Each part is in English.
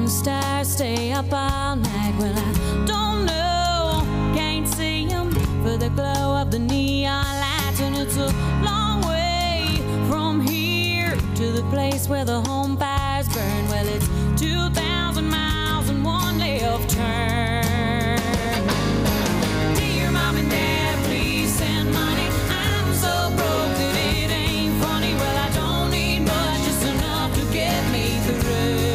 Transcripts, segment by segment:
stars stay up all night. Well, I don't know, can't see them for the glow of the neon lights. And it's a long way from here to the place where the home fires burn. Well, it's 2,000 miles and one left turn. Dear Mom and Dad, please send money. I'm so broke that it ain't funny. Well, I don't need much, just enough to get me through.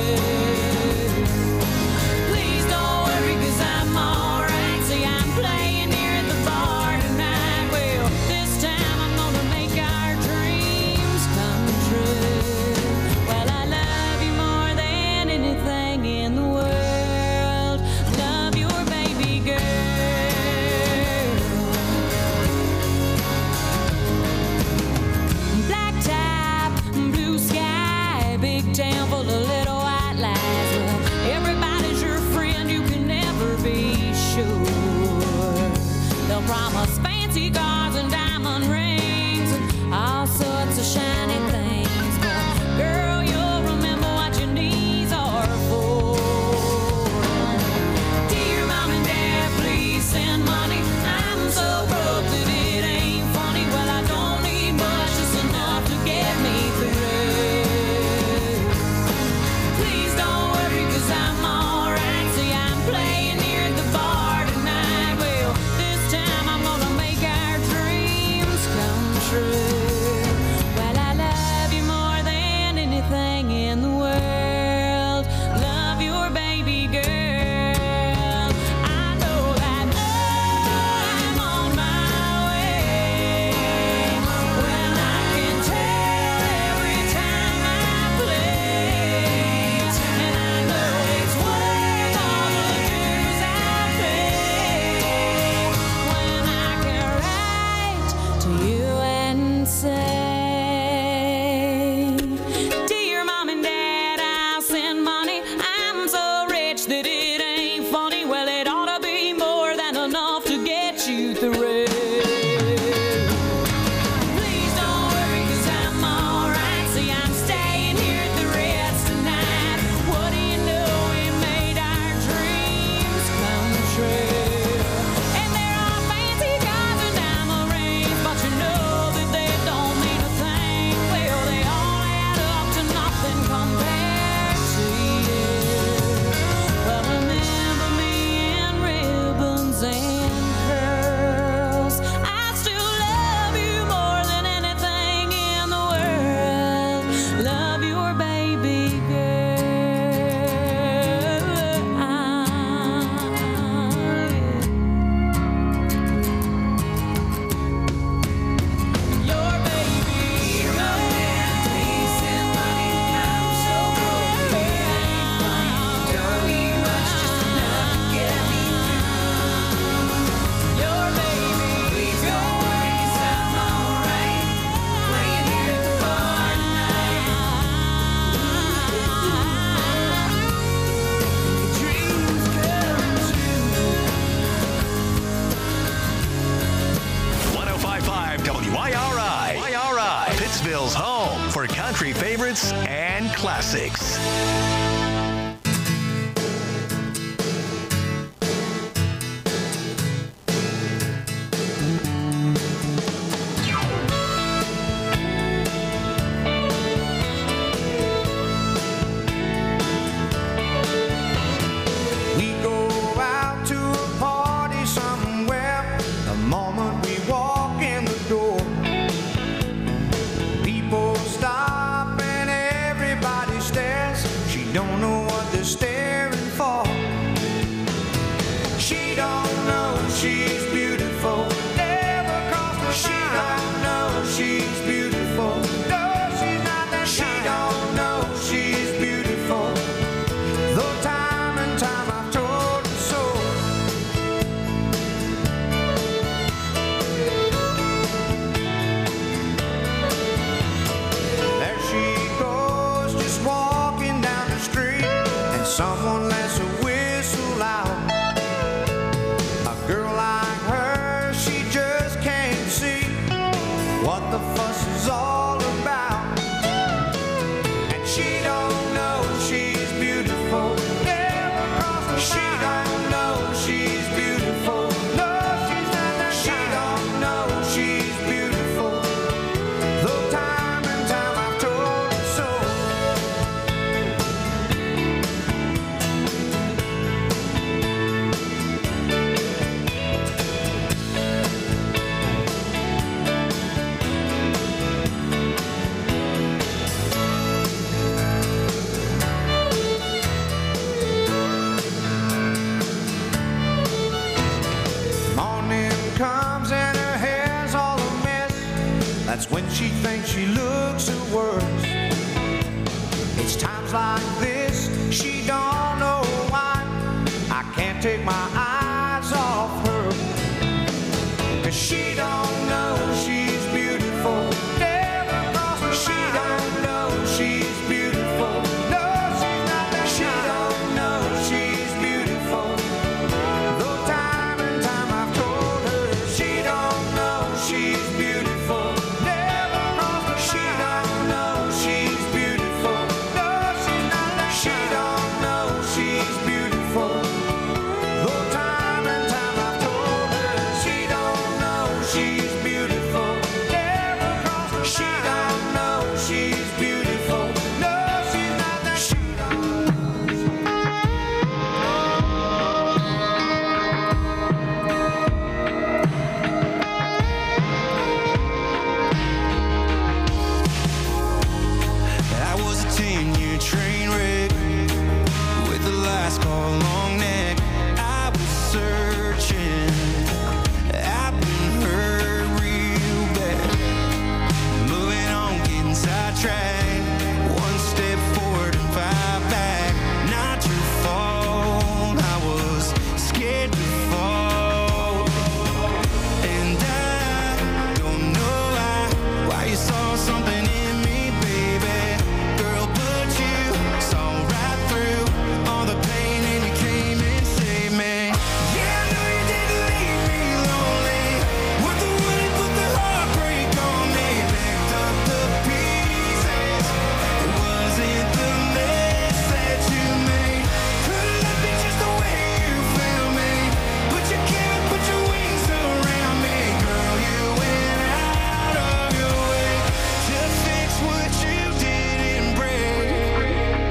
Please don't worry, 'cause I'm alright. See, I'm playing here at the bar tonight. Well, this time I'm gonna make our dreams come true. Well, I love you more than anything in the world. Love your baby girl. Black top, blue sky, big town full of little white lies. Well, everybody's your friend, you can never be sure. They'll promise fancy cars and diamond rings and all sorts of shiny things. But girl, you'll remember what your knees are for. Dear Mom and Dad, please send money. I'm so broke that it ain't funny. Well, I don't need much, just enough to get me through. Please don't worry, 'cause I'm alright. See, I'm playing here at the bar tonight. Well, this time I'm gonna make our dreams come true. Well, I love you more than anything in the world. Love your baby girl. I know that I'm on my way. Well, I can tell every time I play. And I know it's worth all the dues I pay. When I can write to you and say, Dear Mom and Dad, I'll send money. I'm so rich that it ain't funny. Well, it ought to be more than enough to get you through. Please don't worry, 'cause I'm alright. See, I'm staying here at the Ritz tonight. What do you know, we made our dreams come true. And there are fancy cars and diamond rings, but you know that they don't mean a thing. Well, they all add up to nothing compared to you. Well, remember me in ribbons and curls. I still love you more than anything in the world. Love your baby girl. Your baby girl. Please send money. I'm so broke that it ain't funny. Don't need much, just enough to get me through. Your baby. Please don't worry, 'cause I'm alright. Playing here at the bar tonight. Dreams come true. 105.5 WIRI. Pittsville's home for country favorites and classics. We go out to a party somewhere. The moment we walk in the door, people stop and everybody stares. She don't know what they're staring for. She don't know she's beautiful. Never crossed her mind. She don't know she's beautiful. No, she's not that kind. She don't know she's beautiful. Though time and time I've told her so. There she goes, just walking down the street, and someone lets a whistle out. A girl like her, she just can't see what the fuss is all about. And she don't know she's beautiful. like this. She don't know why I can't take my eyes off her. 'Cause she don't know she's beautiful. Never crossed her mind. She don't know she's beautiful. No, she's not that She don't know she's beautiful. Though time and time I've told her she don't know she's beautiful. Never crossed her mind. She don't know she's beautiful. No, she's not that She don't know she's beautiful. Though time and time I've told her she don't know she's beautiful. Never crossed her mind. She don't know she's beautiful. No, she's not that She I was a 10-year train wreck with the last call long neck. I was searching, I've been hurt real bad. Moving on, getting sidetracked. One step forward and 5 back. Not your fault, I was scared to fall. And I don't know why you saw something in me, baby. Girl, but you saw right through all the pain and you came and saved me. Yeah, I know you didn't leave me lonely. Weren't the one who put the heartbreak on me. Picked up the pieces. It wasn't the mess that you made. Could've left me just the way you found me. But you came and put your wings around me. Girl, you went out of your way to fix what you didn't break.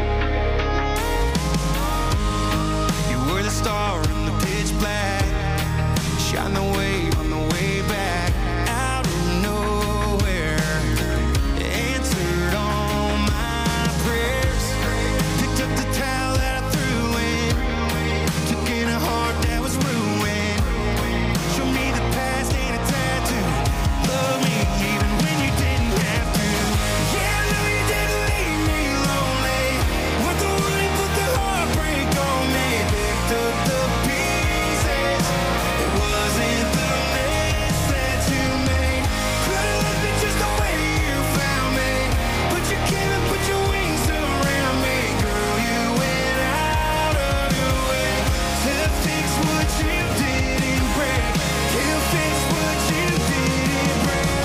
You were the star in the pitch black. Shine the way on the way back. Out of nowhere, answered all my prayers. Picked up the towel that I threw in. Took in a heart that was ruined. Show me the past ain't a tattoo. Love me even when you didn't have to. Yeah, I know you didn't leave me lonely. Weren't the one who put the heartbreak on me. Picked up the pieces. It wasn't the mess that you made. Could've left me just the way you found me. But you came and put your wings around me. Girl, you went out of your way to fix what you didn't break. You fix what you didn't break.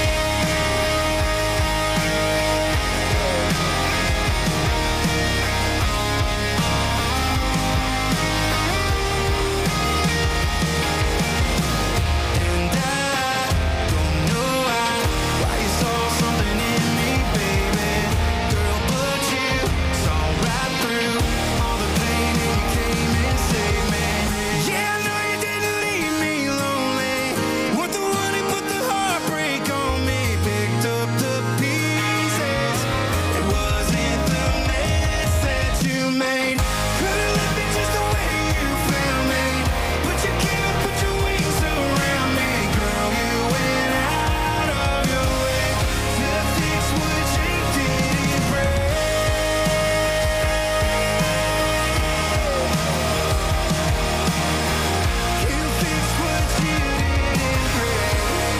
And I don't know why you saw something in me, baby. Girl, but you saw right through all the pain and you came and saved me. Yeah, I know you didn't leave me lonely. Weren't the one who put the heartbreak on me. Picked up the pieces. It wasn't the mess that you made. Could've left me just the way you found me. But you came and put your wings around me. Girl, you went out of your way to fix what you didn't break. You fix what you didn't break.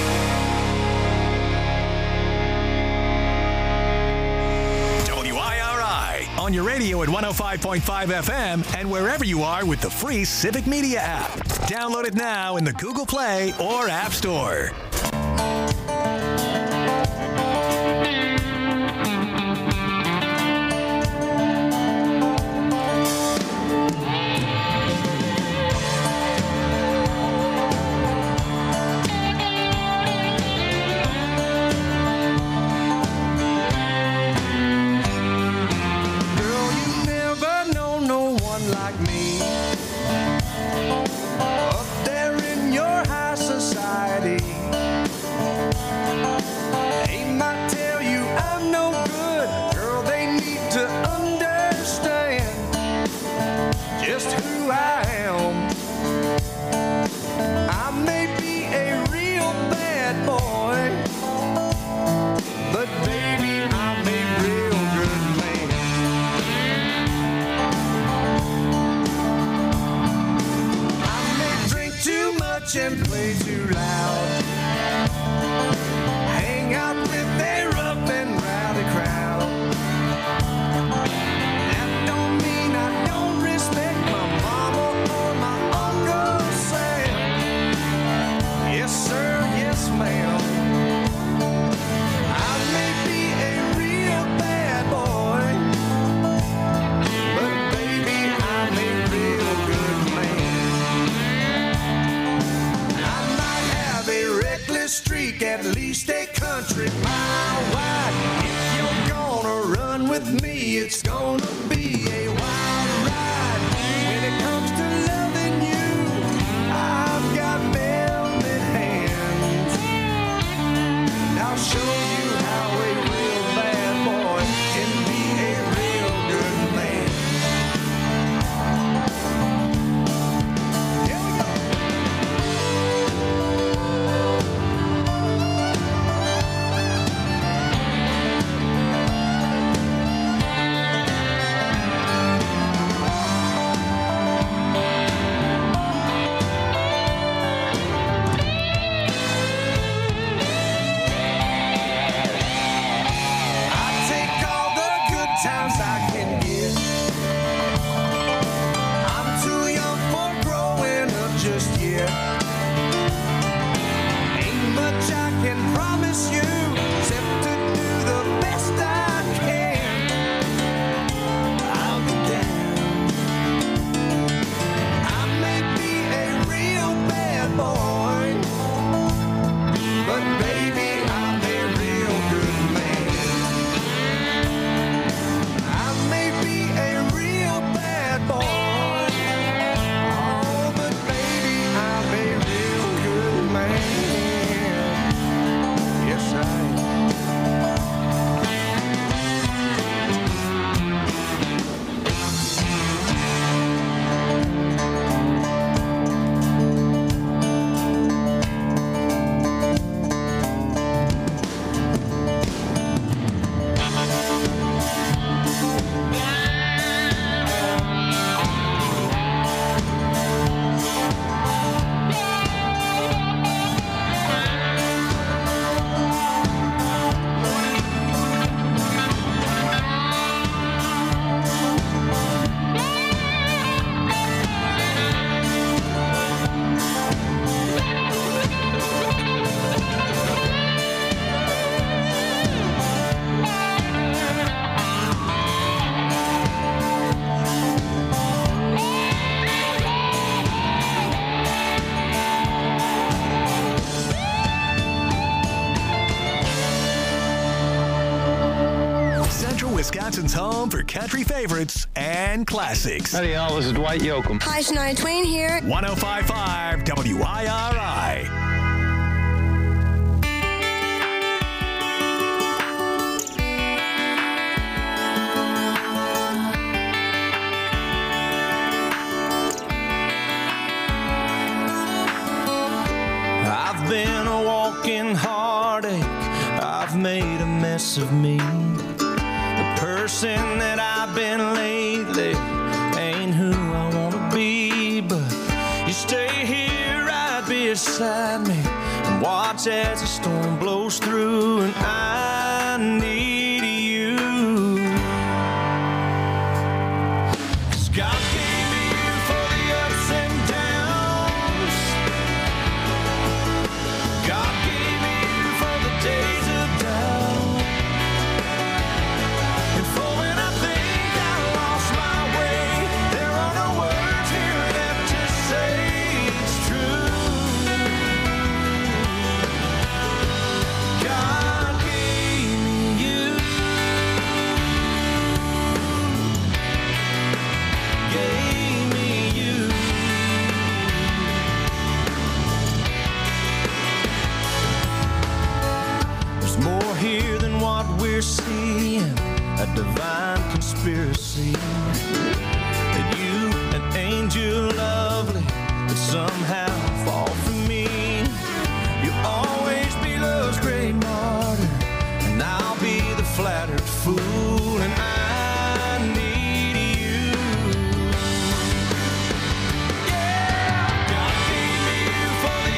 WIRI on your radio at 105.5 FM and wherever you are with the free Civic Media app. Download it now in the Google Play or App Store. Girl, you never know no one like me. Up there in your high society. They might tell you I'm no good. Girl, they need to understand just who I am. I may be a real bad boy, but baby, I'm a real good man. and play too loud. Hang out with a rough and rowdy crowd. That don't mean I don't respect my mama or my Uncle Sam. Yes, sir, yes, ma'am. I may be a real bad boy, but baby, I'm a real good man. I might have a reckless streak, at least a country mile wide. If you're gonna run with me, it's gonna be a wild ride. When it comes to loving you, I've got velvet hands. And I'll show you how a real bad boy can be a real good man. Here we go. I take all the good times I can get. I'm too young for growing up just yet. Ain't much I can promise you except to do the best I can. I'll be damned. I may be a real bad boy, but baby, I'm a real good man. I may be a real bad boy, oh, but baby, I'm a real good man. Yes, I am. Central Wisconsin's home for country favorites and classics. Howdy, y'all. This is Dwight Yoakam. Hi, Shania Twain here. 105.5 WIRI. I've been a walking heartache. I've made a mess of me. The person that I've been lately ain't who I wanna be. But you stay here right beside me and watch as the storm blows through, and I need you. 'Cause God gave me you for the ups and downs. God gave me you for the days of doubt, and for when I think I lost my way. There are no words here left to say it's true. God gave me you. Gave me you. There's more here than what we're seeing, a divine conspiracy. That you, an angel lovely, would somehow fall for me. You'll always be love's great martyr, and I'll be the flattered fool, and I need you. Yeah, God gave me you for the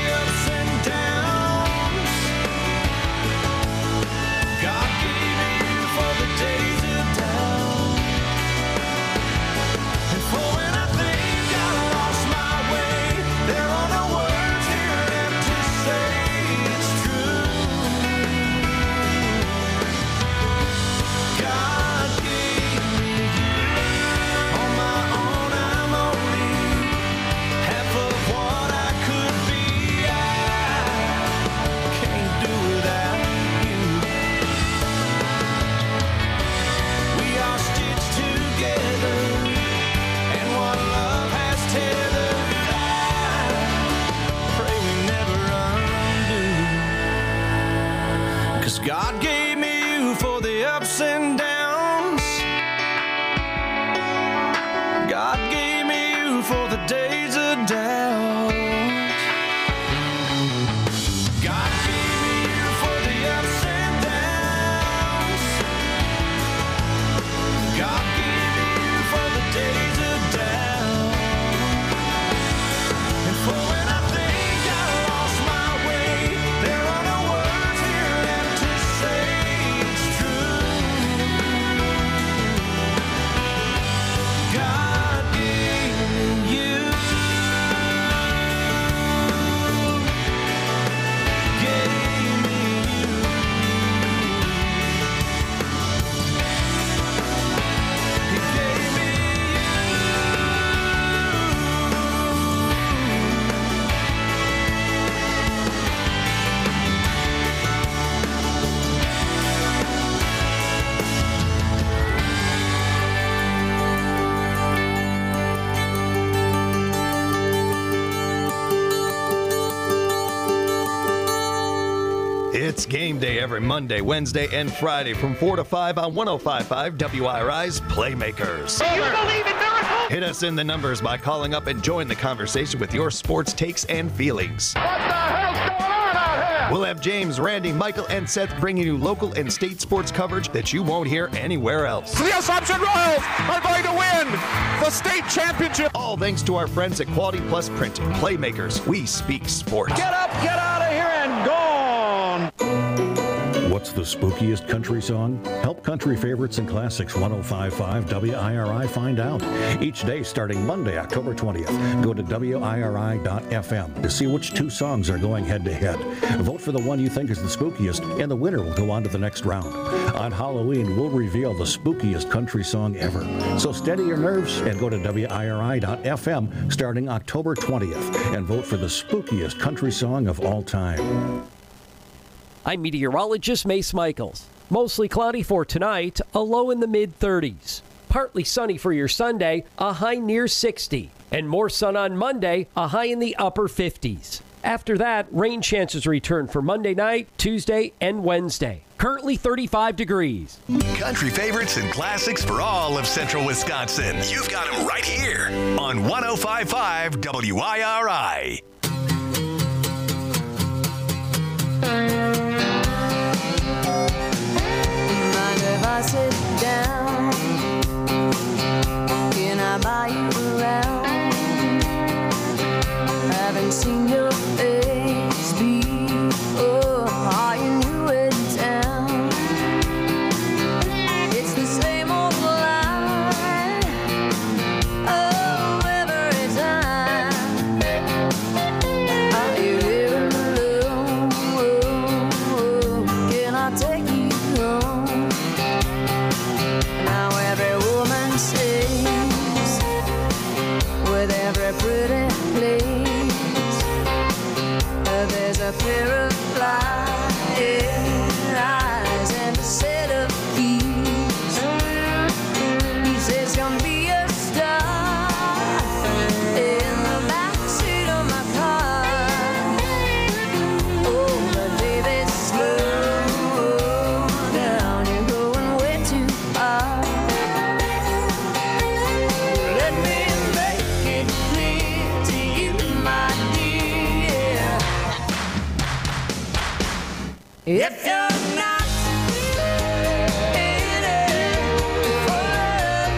It's game day every Monday, Wednesday, and Friday from 4 to 5 on 105.5 WIRI's Playmakers. Do you believe in miracles? Hit us in the numbers by calling up and join the conversation with your sports takes and feelings. What the hell's going on out here? We'll have James, Randy, Michael, and Seth bringing you local and state sports coverage that you won't hear anywhere else. The Assumption Royals are going to win the state championship. All thanks to our friends at Quality Plus Printing. Playmakers, we speak sports. Get up, get out of here, and gone. What's the spookiest country song? Help country favorites and classics 105.5 WIRI find out. Each day starting Monday, October 20th. Go to WIRI.FM to see which two songs are going head to head. Vote for the one you think is the spookiest, and the winner will go on to the next round. On Halloween, we'll reveal the spookiest country song ever. So steady your nerves and go to WIRI.FM starting October 20th and vote for the spookiest country song of all time. I'm meteorologist Mace Michaels. Mostly cloudy for tonight, a low in the mid-30s. Partly sunny for your Sunday, a high near 60. And more sun on Monday, a high in the upper 50s. After that, rain chances return for Monday night, Tuesday, and Wednesday. Currently 35 degrees. Country favorites and classics for all of central Wisconsin. You've got them right here on 105.5 WIRI. Mind if I sit down? Can I buy you around? Haven't seen your face before. Are you new in town? It's the same old line. Oh, every time. Are you here alone? Can I take you home? Now every woman says, with every pretty place, there's a pair of flying eyes and a set of keys. He says, come be a star in the backseat of my car. Oh, but baby, slow down, you're going way too far. Let me make it clear to you, my dear. If you're not in it for love,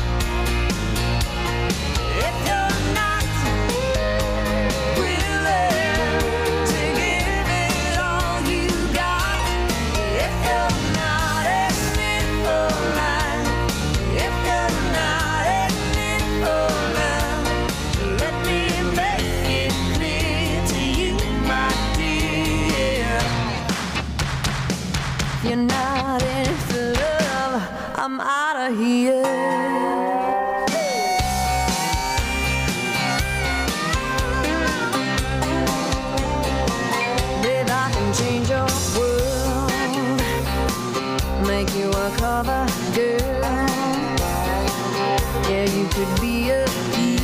if you're not willing to give it all you got, if you're not in it for life, if you're not in it for love, let me make it clear to you, my dear. If you're not in it for love, I'm out of here. Babe, I can change your world, make you a cover girl. Yeah, you could be a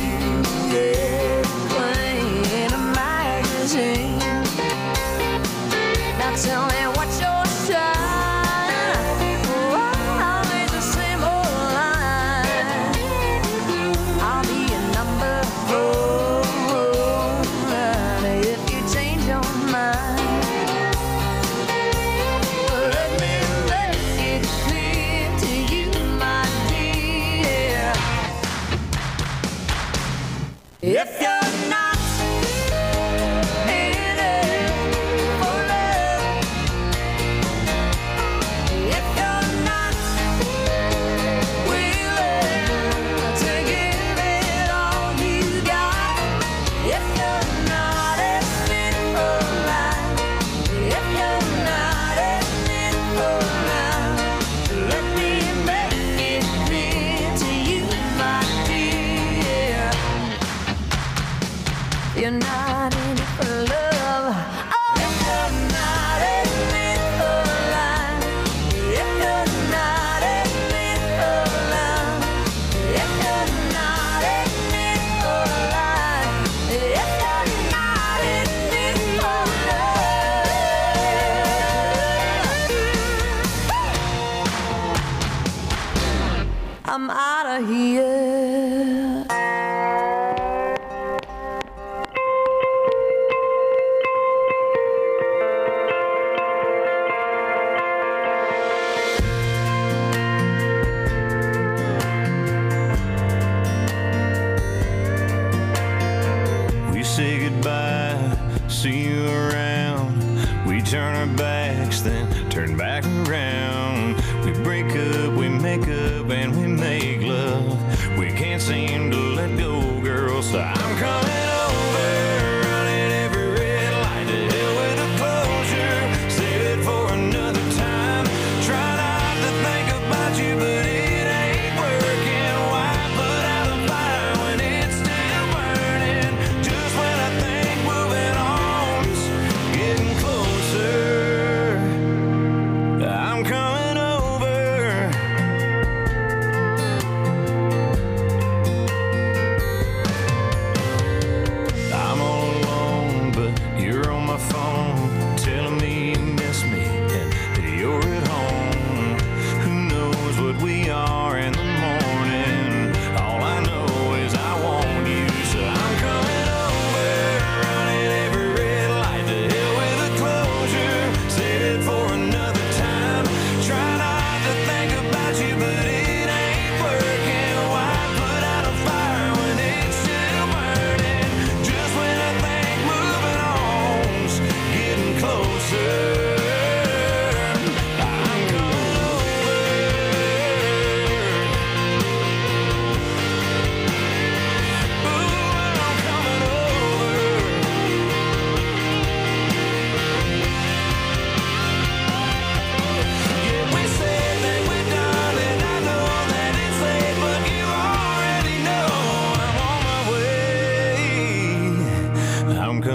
queen in a magazine. Now tell me what's your style? Oh, always the same old line. I'll be a number 4 if you change your mind. Let me make it clear to you, my dear. If you're not in it for love, if you're not willing to give it all you got, if you're not in it for life, if you're not in it for love, let me make it clear to you, my dear. You're not in it for love. Oh, if you're not in it for life, if you're not in it for love, if you're not in it for life, if you're not in it for love.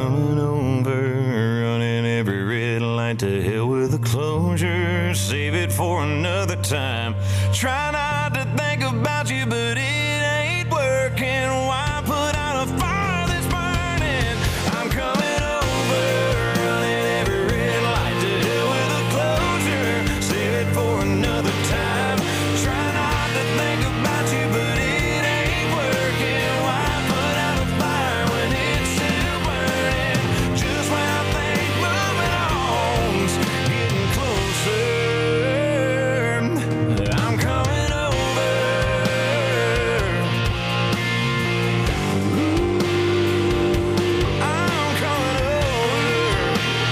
coming over, running every red light, to hell with the closure, save it for another time. Try not to think about you, but it ain't working. Why put out a fire that's burning? I'm coming over, running every red light, to hell with the closure, save it for another time. Try not to think about you, but it ain't working. Why put out a fire when it's still burning? Just when I think moving on's getting closer, I'm coming over. Ooh, I'm coming over.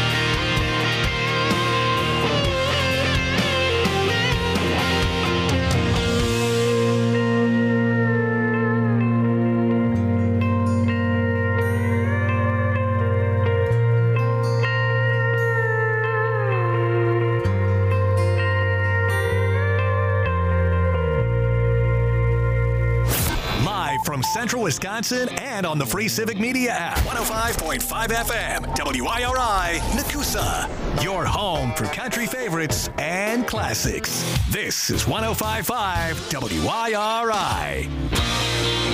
Live from Central Wisconsin and on the free Civic Media app. 105.5 FM, WIRI, Nakusa. Your home for country favorites and classics. This is 105.5 WIRI.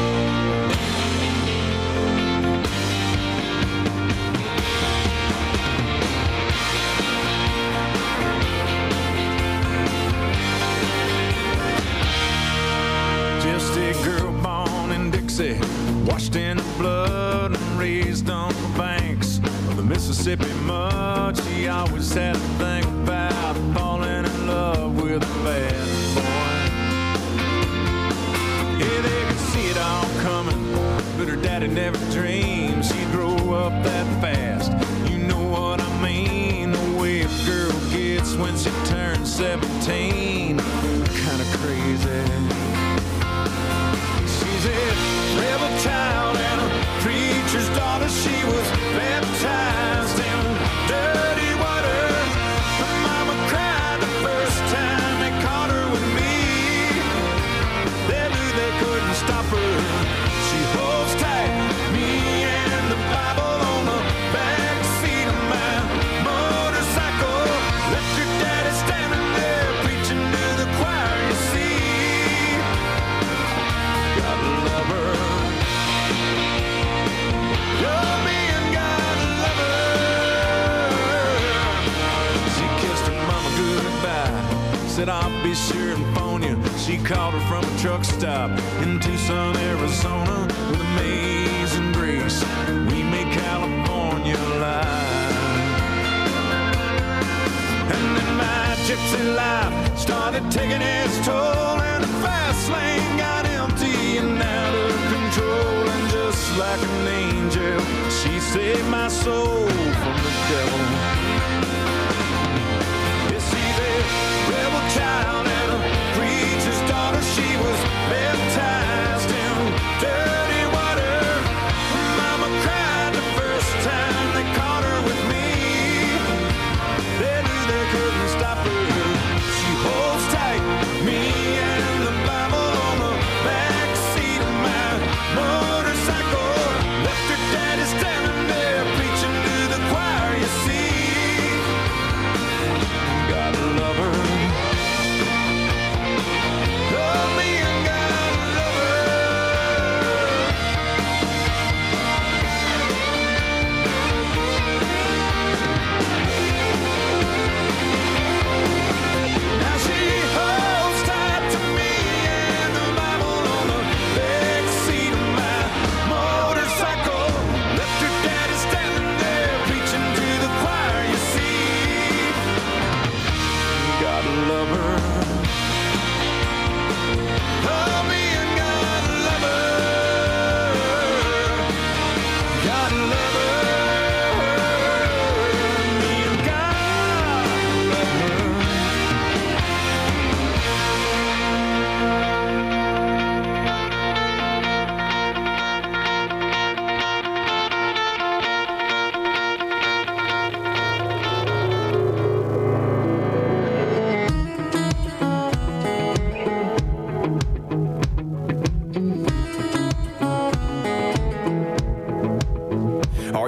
Just a girl born in Dixie, washed in the blood and raised on the banks of the Mississippi mud. She always had a thing about falling in love with a bad boy. Yeah, they could see it all coming, but her daddy never dreamed she'd grow up that fast. You know what I mean, the way a girl gets when she turns 17. Kinda crazy. She's a rebel child and a preacher's daughter. She was baptized in dirty water. Her mama cried the first time they caught her with me. They knew they couldn't stop her. She holds tight, me and the Bible on the back seat of my motorcycle. Left your daddy standing there preaching to the choir, you see. Gotta love her. You're me and gotta love her. She kissed her mama goodbye, said I'll be sure and phone you. She called her from a truck stop in Tucson, Arizona, with amazing grace. We made California live. And then my gypsy life started taking its toll, and the fast lane got empty and out of control. And just like an angel, she saved my soul from the devil. Yes, she's a rebel child and a preacher's daughter. She was baptized in dirty water. Mama cried the first time they caught her with me. They knew they couldn't stop her. She holds tight, me and the Bible on the back seat of my motorcycle. Left her daddy standing there preaching to the choir, you see.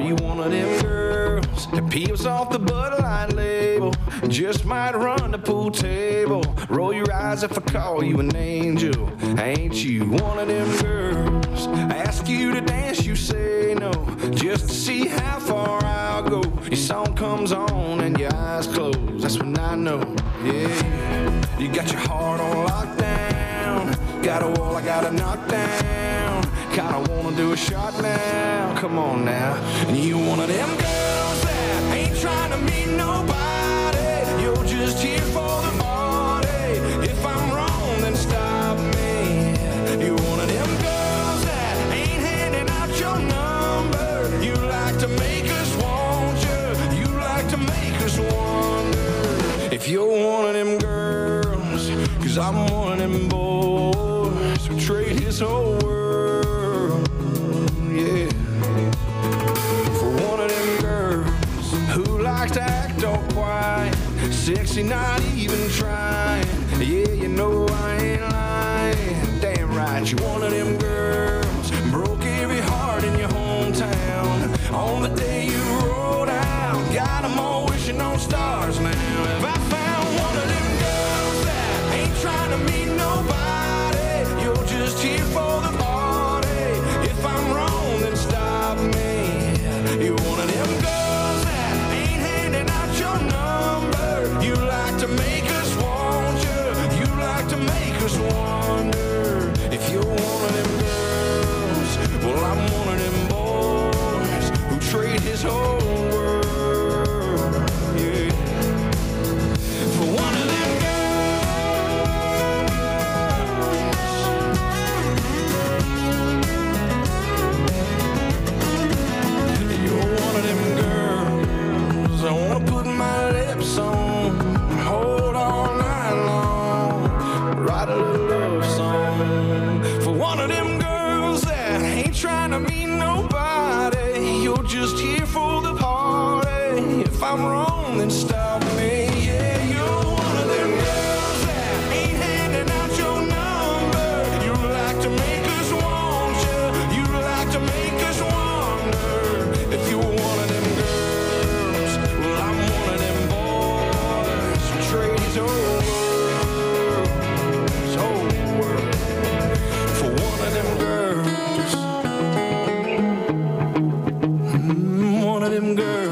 you one of them girls that peels off the Bud Light label? Just might run the pool table. Roll your eyes if I call you an angel. Ain't you one of them girls? Ask you to dance, you say no, just to see how far I'll go. Your song comes on and your eyes close. That's when I know, yeah. You got your heart on lockdown. Got a wall I gotta knock down. Kinda wanna do a shot now. Come on now. And you one of them girls that ain't trying to meet nobody. You're just here for the party. If I'm wrong, then stop me. You're one of them girls that ain't handing out your number. You like to make us want you. You like to make us wonder if you're one of them girls. 'Cause I'm one of them boys who trade his whole world, yeah, for one of them girls who likes to act all quiet, sexy, not even trying. Yeah, you know I ain't lying. Damn right, you one of them girls broke every heart in your hometown on the day you rolled out. Got 'em all wishing on stars now. If I found one of them girls that ain't trying to meet nobody, you're just here for the party. If I'm wrong, then stop me. You're one of them girls that ain't handing out your number. You like to make us want you. You like to make us wonder if you're one of them girls. Well, I'm one of them boys who trade his whole world, yeah, for one of them girls. You're one of them girls I wanna put my lips on, hold all night long, write a little love song for one of them girls that ain't trying to meet nobody. You're just here for the party. If I'm wrong, then stop me. Yeah, you're one of them girls that ain't handing out your number. You like to make us want you. You like to make us wonder if you're one of them girls. Well, I'm one of them boys who trade his whole world for one of them girls. One of them girls.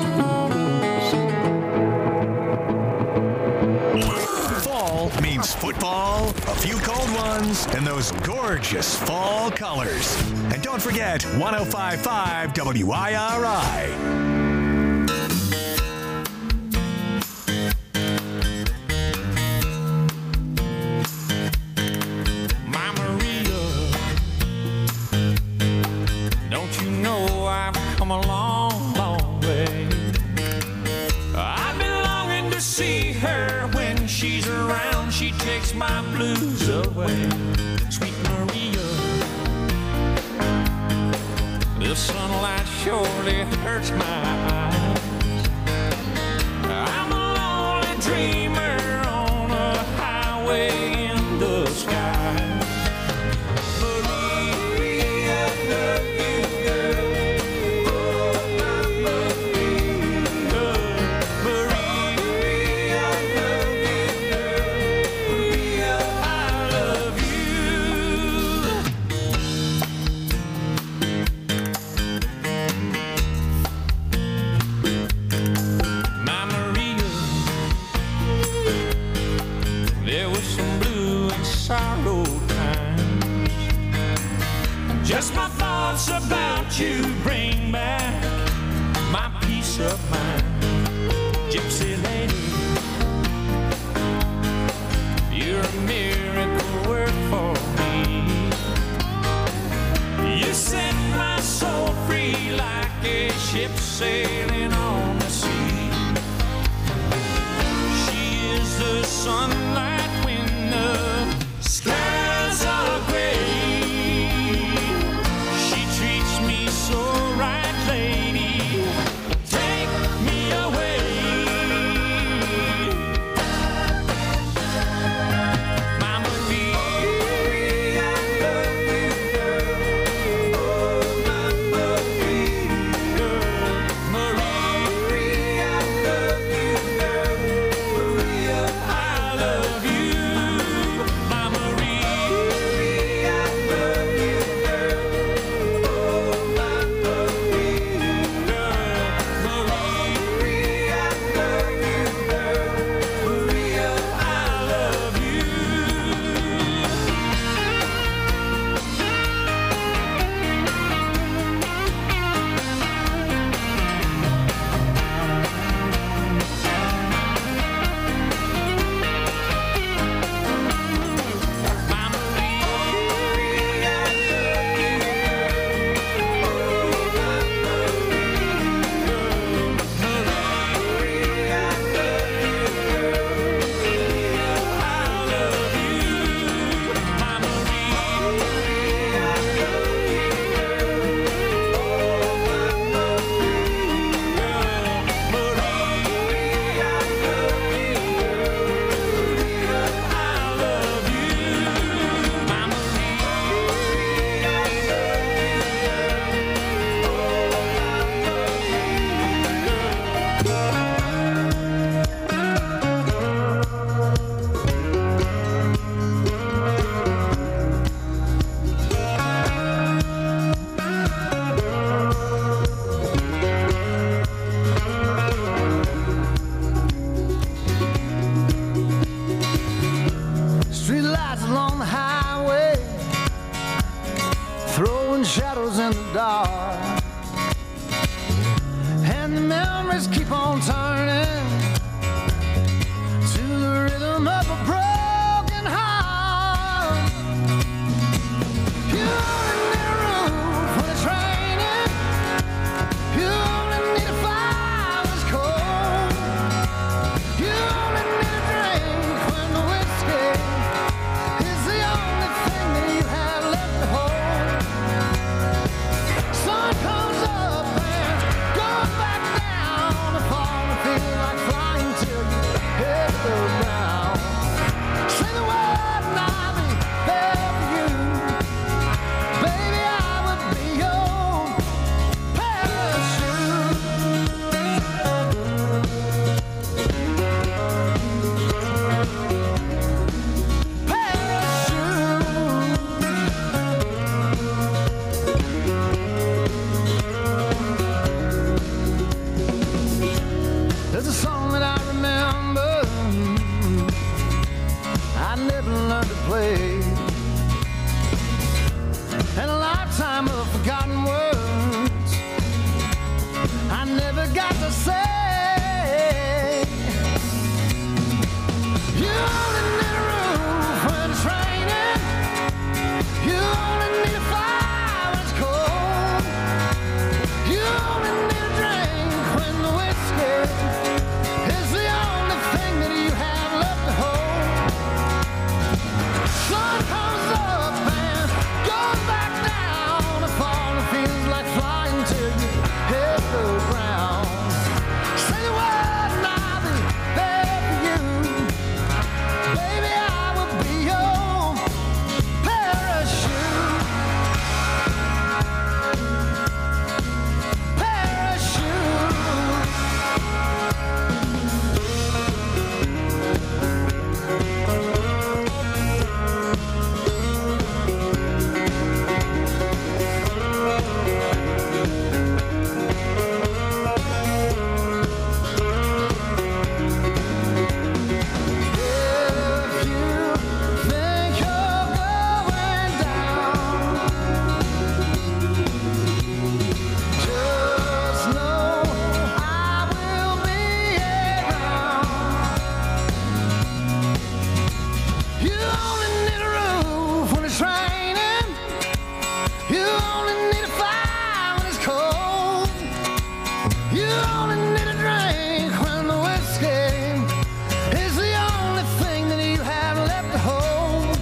Fall means football, a few cold ones, and those gorgeous fall colors. And don't forget 105.5 WIRI. My Maria, don't you know I've come a long, long way? I've been longing to see her. When she's around, she takes my blues away. Sweet Maria, the sunlight surely hurts my eyes. I'm a lonely dreamer on a highway in the sky. Maria, love you, girl. Oh, my Maria. Maria, love you, girl. Maria, I love you. My Maria, there was some blue and sorrow times. Just my thoughts about you bring back my peace of mind. Gypsy lady, you're a miracle work for me. You set my soul free like a ship sailing on the sea. She is the sunlight when the skies are gray. She treats me so right, lady. Take me away. My Maria, I love you, girl. Oh, my Maria, girl. shadows in the dark, and the memories keep on turning to the rhythm of a broken heart. You only need a roof when it's raining. You only need a fire when it's cold. You only need a drink when the whiskey is the only thing that you have left to hold. Sun comes up and goes back down. The fall and feel like flying till you hit the ground. Say the word and I'll be there for you. Baby, I would be your parachute. There's a song that I remember I never learned to play, and a lifetime of forgotten words I never got to say. You only need a roof when it's raining. You only need a fire when it's cold. You only need a drink when the whiskey is the only thing that you have left to hold. Sun comes up and goes back down. The fall and feels like flying till you hit the ground. Say the word and I'll be there for you. Baby, I will be your parachute. Parachute. If you think you're going down, just know I will be around. You only need a roof when it's raining. You only need a fire when it's cold. You only need a drink when the whiskey is the only thing that you have left to hold.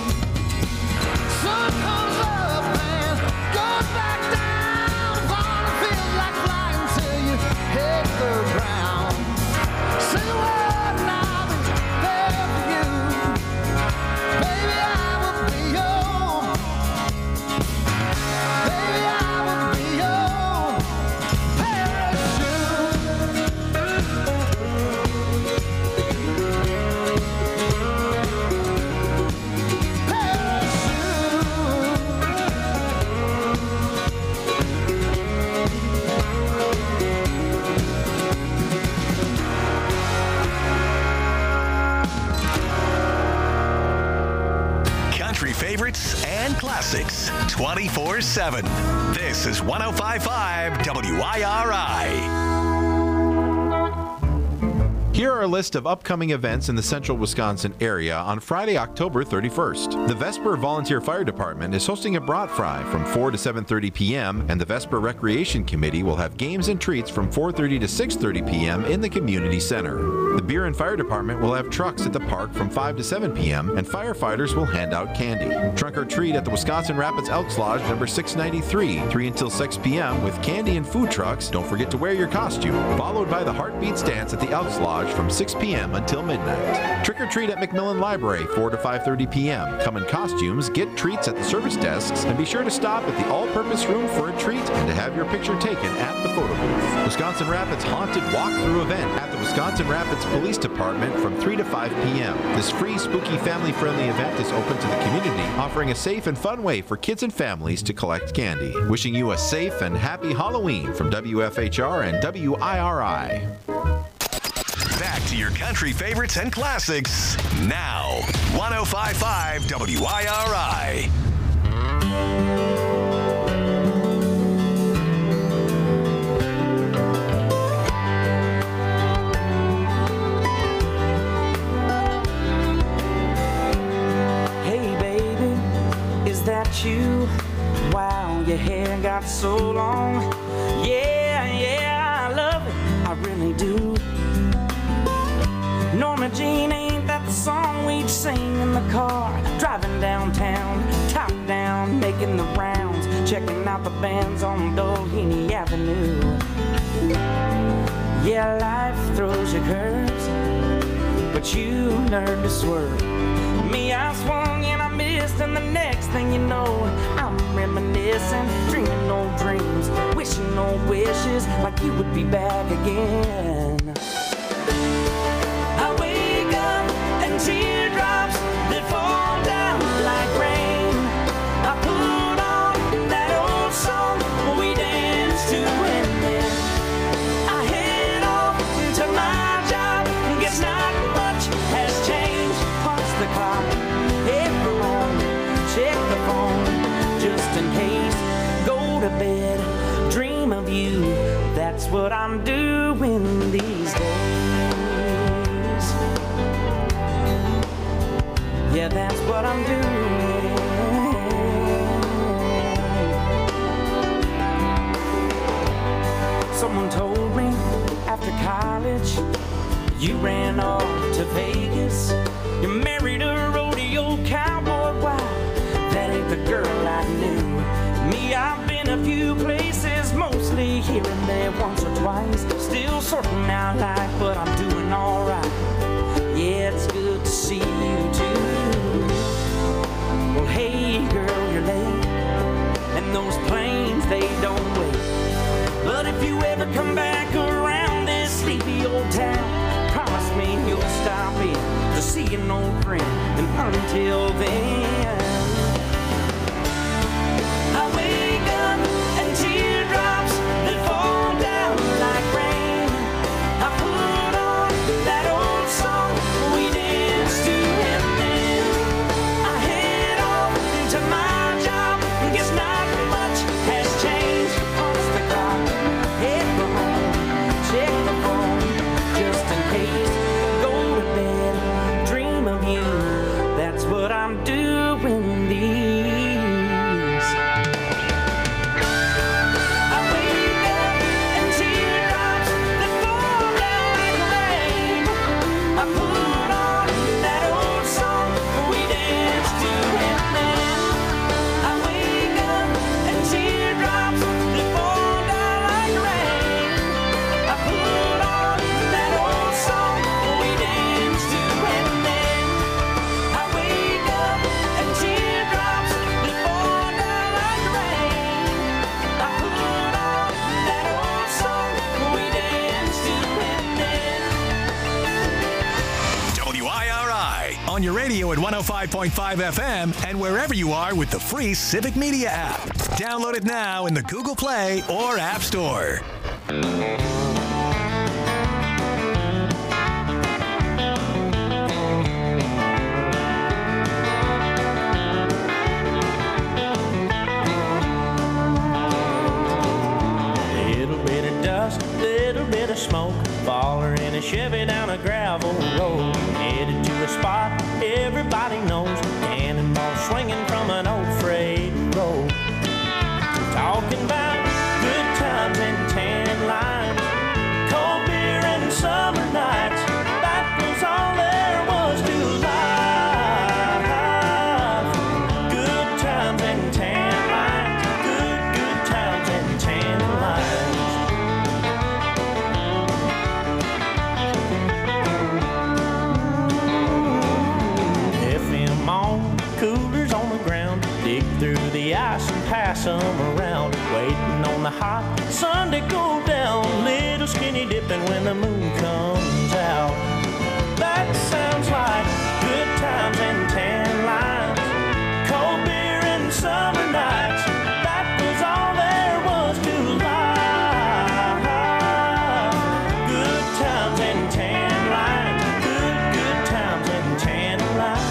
Sun comes up and goes back down. The fall feels like flying till you hit the ground. Say the word and I'll be there for you. Baby, I will be your. Baby, I will be your parachute. Country favorites and classics 24/7. This is 105.5 WIRI. Here are a list of upcoming events in the central Wisconsin area on Friday, October 31st. The Vesper Volunteer Fire Department is hosting a brat fry from 4 to 7:30 p.m., and the Vesper Recreation Committee will have games and treats from 4:30 to 6:30 p.m. in the community center. The Beer and Fire Department will have trucks at the park from 5 to 7 p.m., and firefighters will hand out candy. Trunk or treat at the Wisconsin Rapids Elks Lodge number 693, 3 until 6 p.m. with candy and food trucks. Don't forget to wear your costume. Followed by the Heartbeats Dance at the Elks Lodge from 6 p.m. until midnight. Trick or treat at McMillan Library 4 to 5:30 p.m. Come in costumes, get treats at the service desks, and be sure to stop at the all-purpose room for a treat and to have your picture taken at the photo booth. Wisconsin Rapids Haunted Walkthrough event at the Wisconsin Rapids Police Department from 3 to 5 p.m. This free, spooky, family-friendly event is open to the community, offering a safe and fun way for kids and families to collect candy. Wishing you a safe and happy Halloween from WFHR and WIRI. Back to your country favorites and classics now. 105.5 WIRI. for so long. Yeah, I love it, I really do. Norma Jean, ain't that the song we'd sing in the car? Driving downtown, top down, making the rounds, checking out the bands on Doheny Avenue. Yeah, life throws you curves, but you learn to swerve. Me, I swung and I missed, and the next thing you know, I'm reminiscing, dreaming old dreams, wishing old wishes like you would be back again. I wake up and teardrops that fall down like rain. I put on that old song we danced to, and then I head off to my job. Guess not much has changed. Punch the clock, head for home, check the phone just in case. Go to bed, dream of you. That's what I'm doing these days. Yeah, that's what I'm doing. Someone told me after college you ran off to Vegas. You married a rodeo cowboy. Wow, that ain't the girl I knew. Me, I've been a few places, mostly here and there, once or twice. Still sorting out life, but I'm doing alright. Yeah, it's good to see you too. Well, hey girl, you're late, and those planes, they don't wait. But if you ever come back around this sleepy old town, promise me you'll stop in to see an old friend. And until then, I wake up and teardrops that fall down like rain. I put on that old song we danced to, and then I head off to my job. Guess not much has changed. Punch the clock, head for home, check the phone just in case. Go to bed, dream of you. That's what I'm doing these. I wake up and teardrops that fall down like rain. I put on that old song we danced to, and then I wake up and teardrops that fall down like rain. I put on that old song we danced to, and then I wake up and teardrops that fall down like rain. I put on that old song we danced to, and then WIRI on your radio at 105.5 FM and wherever you are with the free Civic Media app. Download it now in the Google Play or App Store. Little bit of dust, little bit of smoke, baller in a Chevy down a gravel road, headed to a spot everybody knows, cannonball swinging from an old freight road. Talking about good times and tan lines, cold beer and summer nights. That was all there was to life. Good times and tan lines, good times and tan lines. FM on, coolers on the ground, dig through the ice and pass them around, waiting on the hot sun to go down, little skinny dipping when the moon comes out. That sounds like good times and tan lines, cold beer and summer nights. That was all there was to life. Good times and tan lines, good times and tan lines.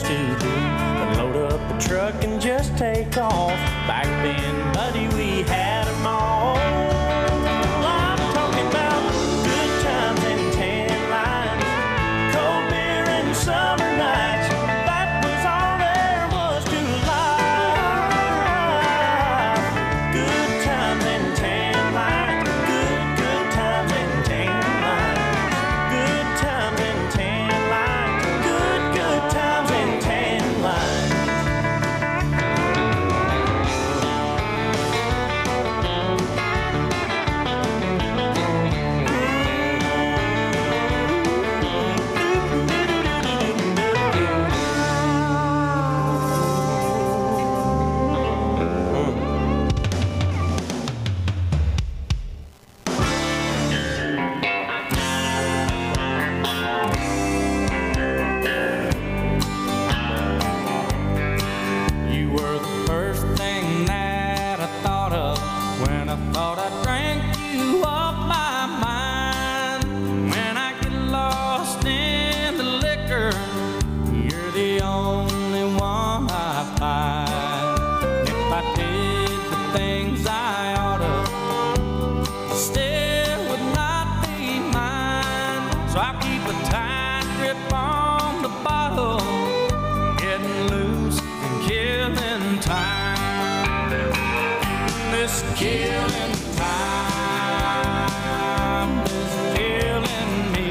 much to do but load up a truck and just take off. Back then, buddy, we had them all. I'm talking about good times and tan lines, cold beer and summer nights. That was all there was to life. Good times and tan lines, good times and tan lines, good times and tan lines, good times and tan lines. You were the first thing that I thought of when I thought I drank you off my mind. When I get lost in the liquor, you're the only one I find. If I did the things I oughta, still would not be mine. So I keep a tight grip on the bottle, getting loose and killing time. This killing time is killing me.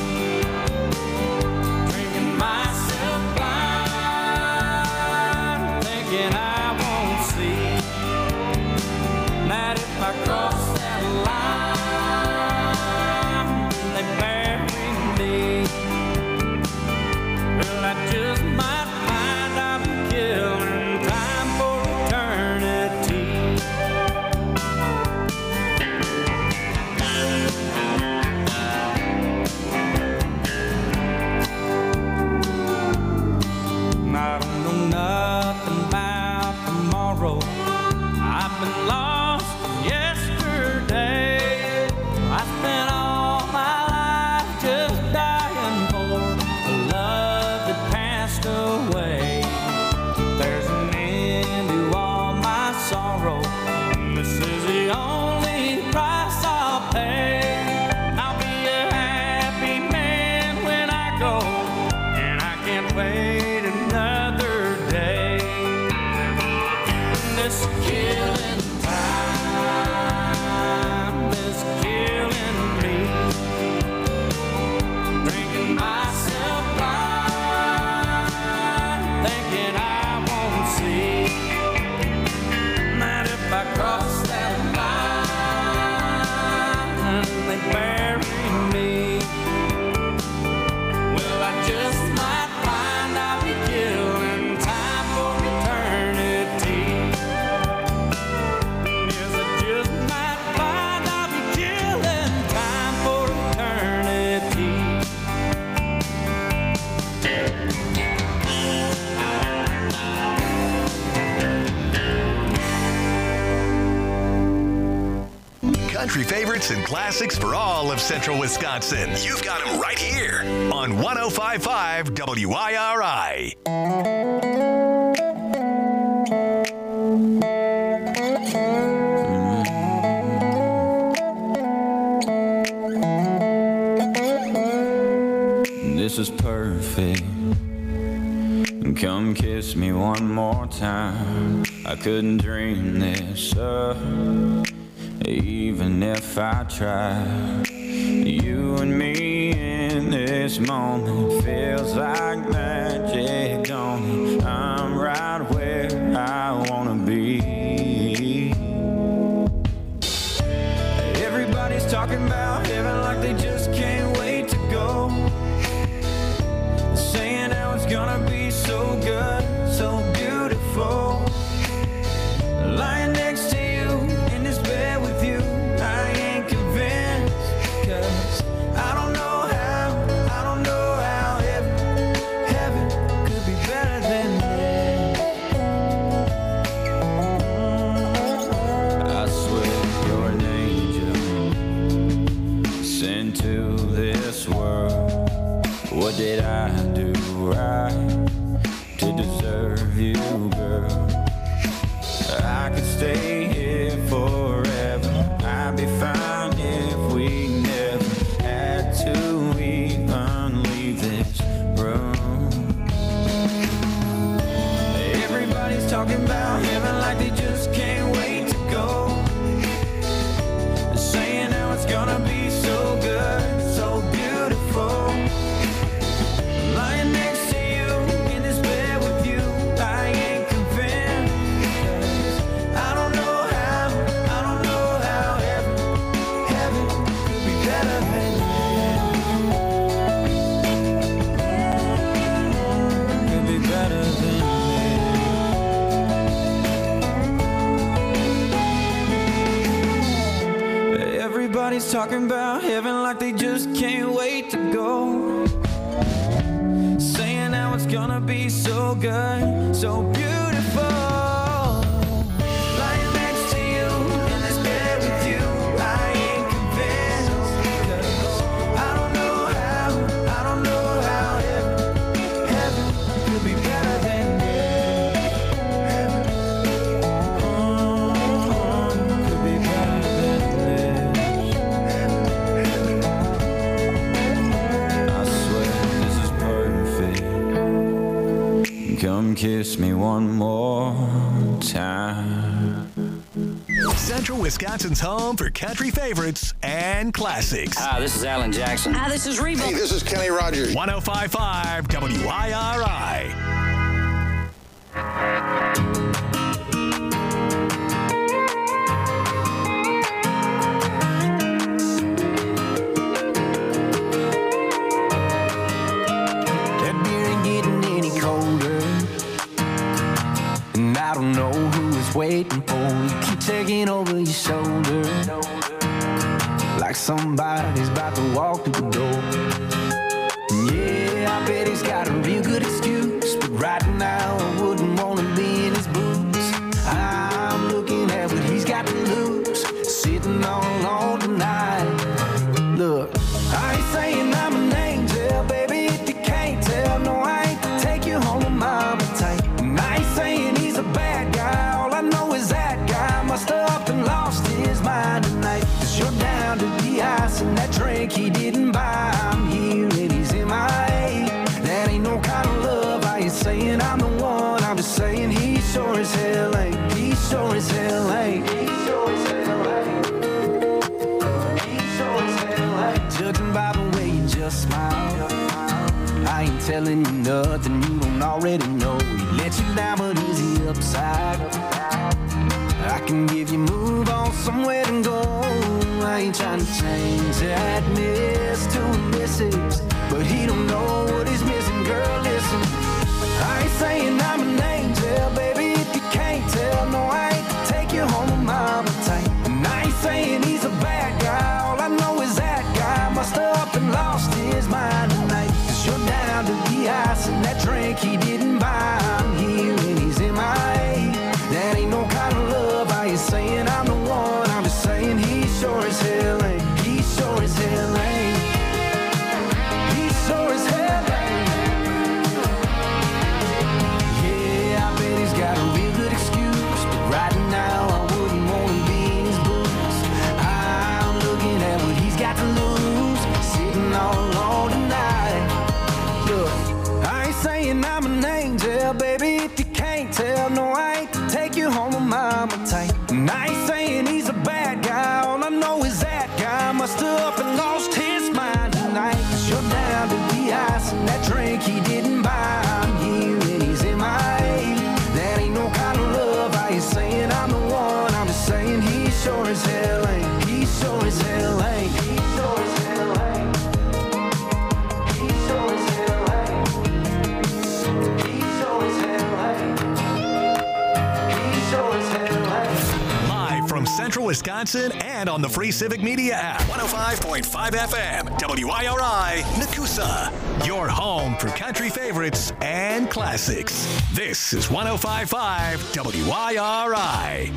Drinking myself blind, thinking I won't see that if I cross that line, they bury me. Well, I just might find I'm killing time for eternity. I don't know nothing about tomorrow. I've been lost yesterday. I spent all my life just dying for a love that passed away. There's an end to all my sorrow. This is the only price I'll pay. I'll be a happy man when I go, and I can't wait another day. This killing time is killing me. Drinking myself blind, thinking I won't see that if I cross that line, they bury me. Well, I just might find I'll be killing time for eternity. Yes, I just might find I'll be killing time for eternity. Country favorites and classics for all of Central Wisconsin. You've got them right here on 105.5 WIRI. This is perfect. Come kiss me one more time. I couldn't dream this up, even if I tried. You and me in this moment feels like magic, don't it? I'm right where I wanna be. Everybody's talking about heaven like they just can't wait to go. Saying how it's gonna be so good, so beautiful. Lying next to you in this bed with you, I ain't convinced. 'Cause I don't know how talking about heaven like they just can't wait to go. Saying how it's gonna be so good, so beautiful. Lying next to you in this bed with you, I ain't convinced. I don't know how heaven could be better than this. Could be better than this. Everybody's talking about heaven like they just can't wait to go. Saying how it's gonna be so good, so beautiful. Lying next to you in this bed with you, I ain't convinced. 'Cause I don't know how heaven could be better than this. Could be better than this. I swear this is perfect. Come kiss me one more time. Central Wisconsin's home for country favorites and classics. Hi, this is Alan Jackson. Hi, this is Reba. Hey, this is Kenny Rogers. 105.5 WIRI. That beer ain't getting any colder, and I don't know who is waiting for you. Keep taking over your shoulder, like somebody's about to walk through the door. And yeah, I bet he's got a real good excuse, but right now I wouldn't want to be in his boots. I'm looking at what he's got to lose, sitting all alone tonight. Look, I ain't saying I'm an angel, baby, if you can't tell. No, I ain't to take you home with mama tight. And I ain't saying he's a bad guy, all I know is that guy must have up and lost his mind tonight. 'Cause you're down to the ice and that drink he didn't buy. I'm here and he's MIA. That ain't no kind of love, I ain't saying I'm the one. I'm just saying he sure as hell ain't. He sure as hell ain't. He sure as hell ain't. He sure as hell ain't. Judging by the way you just smile, I ain't telling you nothing you don't already know. He let you down, but is he upside? I can give you move on somewhere to go. I ain't trying to change that miss to a missus, but he don't know what he's missing. Girl, listen, I ain't saying I'm an angel, baby, if you can't tell. No, I ain't to take you home with mama tight. And I ain't saying he's a bad guy, all I know is that guy must have up and lost his mind tonight. 'Cause you're down to the ice and that drink he didn't buy. I'm here and he's MIA. That ain't no kind of love, I ain't saying I'm the one. I'm just saying he sure as hell ain't. He sure as hell ain't. He sure as hell ain't. Yeah, I bet he's got a real good excuse, but right now I wouldn't want to be in his boots. I'm looking at what he's got to lose, sitting all alone tonight. Look, I ain't saying I'm an angel, baby, if you can't tell. No, I ain't to take you home with mama tight. And I ain't saying he's a bad guy, all I know is that guy must have up and lost his mind tonight. 'Cause you're down to the ice and that drink he didn't buy. I'm here and he's MIA. That ain't no kind of love, I ain't saying I'm the one. I'm just saying he sure as hell ain't. He sure as hell ain't. He sure as hell ain't. He sure as hell ain't. He sure as hell ain't. He sure as hell ain't. Live from Central Wisconsin and on the free Civic Media app. 105.5 FM, WIRI, Nakusa. Your home for country favorites and classics. This is 105.5 WIRI.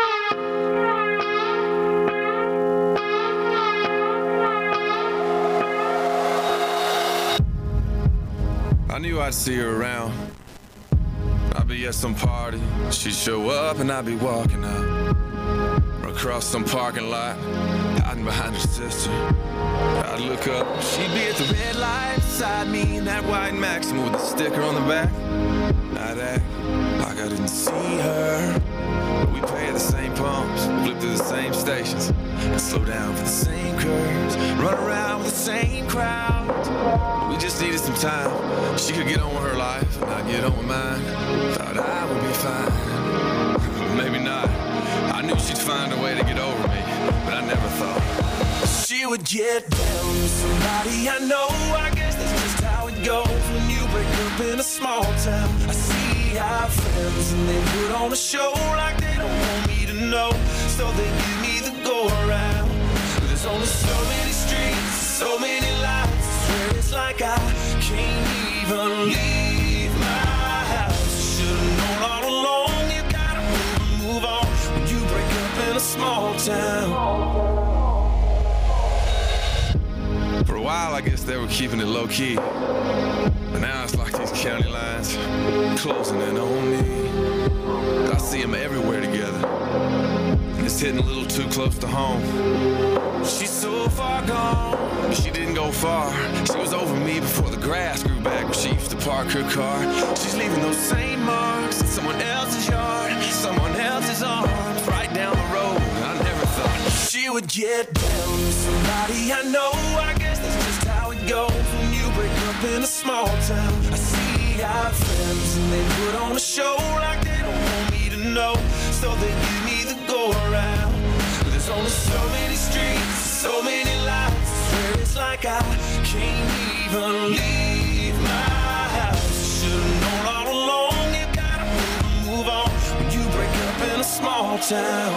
I knew I'd see her around. I'd be at some party, she'd show up and I'd be walking out. Or across some parking lot, hiding behind her sister. I'd look up, she'd be at the red light beside me in that white Maxima with a sticker on the back. I'd act like I didn't see her. But we pay at the same pumps, flip through the same stations, and slow down for the same curves, run around with the same crowds. We just needed some time. She could get on with her life, and I'd get on with mine. Thought I would be fine. Maybe not. I knew she'd find a way to get over me, but I never thought she would get down with somebody I know. I guess that's just how it goes when you break up in a small town. I see our friends and they put on a show like they don't want me to know, so they give me the go around. But there's only so many streets, so many lights. I swear it's like I can't even leave my house. Should've known all along you gotta move on when you break up in a small town. For a while, I guess they were keeping it low key, but now it's like these county lines closing in on me. I see them everywhere together. It's hitting a little too close to home. She's so far gone, but she didn't go far. She was over me before the grass grew back where she used to park her car. She's leaving those same marks in someone else's yard, someone else's arms, right down the road. I never thought she would get down with somebody I know. I guess that's just how it goes when you break up in a small town. I see our friends and they put on a show like they don't want me to know, so they give me the go around. There's only so many streets, so many lights. I swear it's like I can't even leave my house. Should've known all along you gotta move on when you break up in a small town.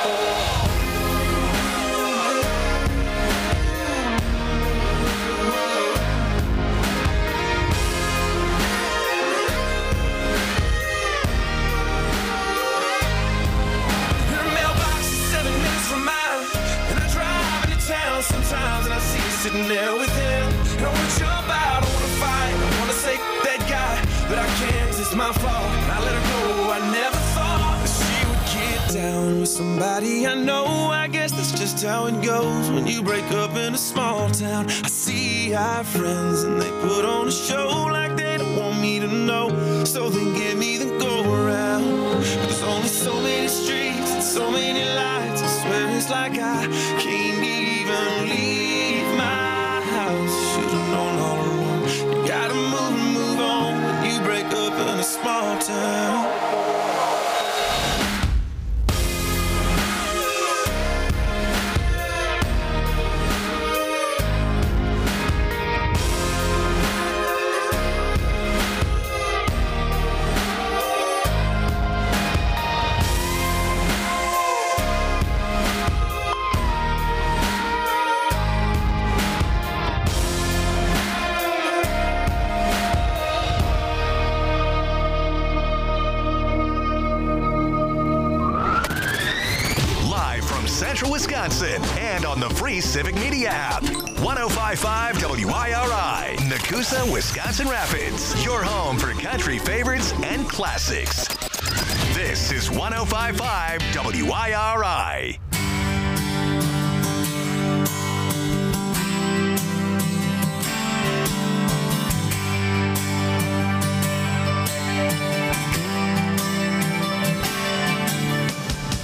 Sometimes and I see you sitting there with him, and I wanna jump out, I wanna fight, I wanna say that guy, but I can't, it's my fault. I let her go, I never thought that she would get down with somebody I know. I guess that's just how it goes when you break up in a small town. I see our friends and they put on a show like they don't want me to know, so they give me the go around. But there's only so many streets and so many lights. I swear it's like I can't even leave my house. Should've known all along you gotta move on when you break up in a small town. Wisconsin and on the free Civic Media app. 105.5 WIRI, Nakusa, Wisconsin Rapids. Your home for country favorites and classics. This is 105.5 WIRI.